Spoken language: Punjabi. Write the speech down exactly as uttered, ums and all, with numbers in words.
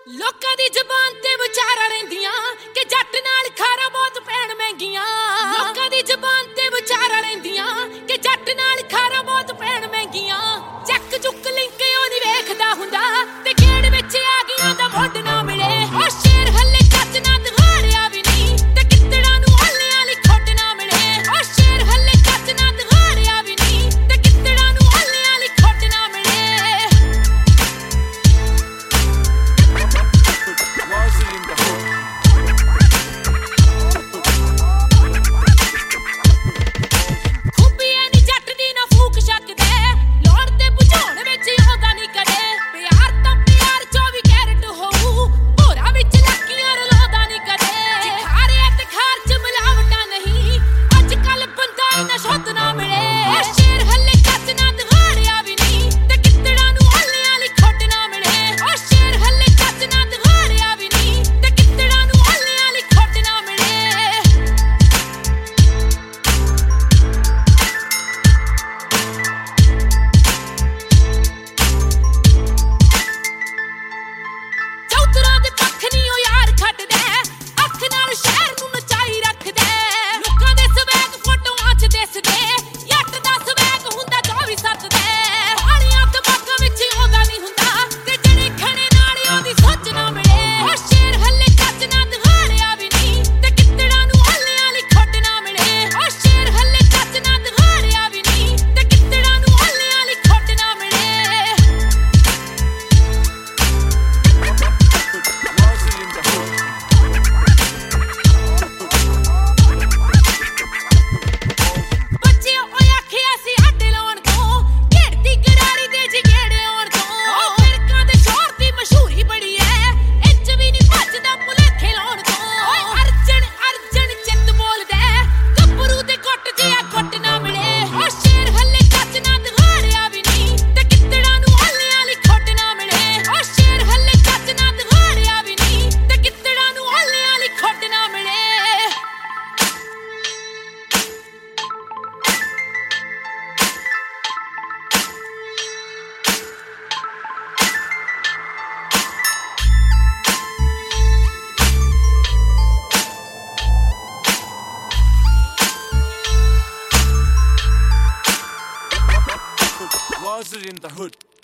ਲੋਕਾਂ ਦੀ ਜ਼ੁਬਾਨ ਤੇ ਵਿਚਾਰਾਂ ਰਹਿੰਦੀਆਂ ਕਿ ਜੱਟ ਨਾਲ ਖਾਰਾ ਬਹੁਤ ਪੈਣ ਮਹਿੰਗੀਆਂ। ਲੋਕਾਂ ਦੀ ਜ਼ੁਬਾਨ ਤੇ ਵਿਚਾਰਾਂ ਰਹਿੰਦੀਆਂ ਕਿ ਜੱਟ ਨਾਲ ਖਾਰਾ ਬਹੁਤ ਪੈਣ ਮਹਿੰਗੀਆਂ। ਚੱਕ ਚੁੱਕ ਲਿੰਕ ਉਹ ਨਹੀਂ ਵੇਖਦਾ ਹੁੰਦਾ ਤੇ ਖੇਡ ਵਿੱਚ ਆ ਗਈਆਂ ਦਾ ਮੁੱਢ ਨਾ ਮਿਲੇ। ਉਹ ਸ਼ੇਰ ਹੱਲੇ ਕੱਚ ਨਾ ਦਿਖਾੜਿਆ ਵੀ ਨਹੀਂ ਤੇ ਕਿੱਤੜਾਂ ਨੂੰ ਹੱਲਿਆਂ ਵਾਲੀ ਖੁੱਡ ਨਾ ਮਿਲੇ। ਉਹ ਸ਼ੇਰ ਹੱਲੇ ਕੱਚ ਨਾ ਦਿਖਾੜਿਆ ਵੀ ਨਹੀਂ ਤੇ ਕਿੱਤੜਾਂ ਨੂੰ ਹੱਲਿਆਂ ਵਾਲੀ ਖੁੱਡ ਨਾ ਮਿਲੇ। Was it in the hood?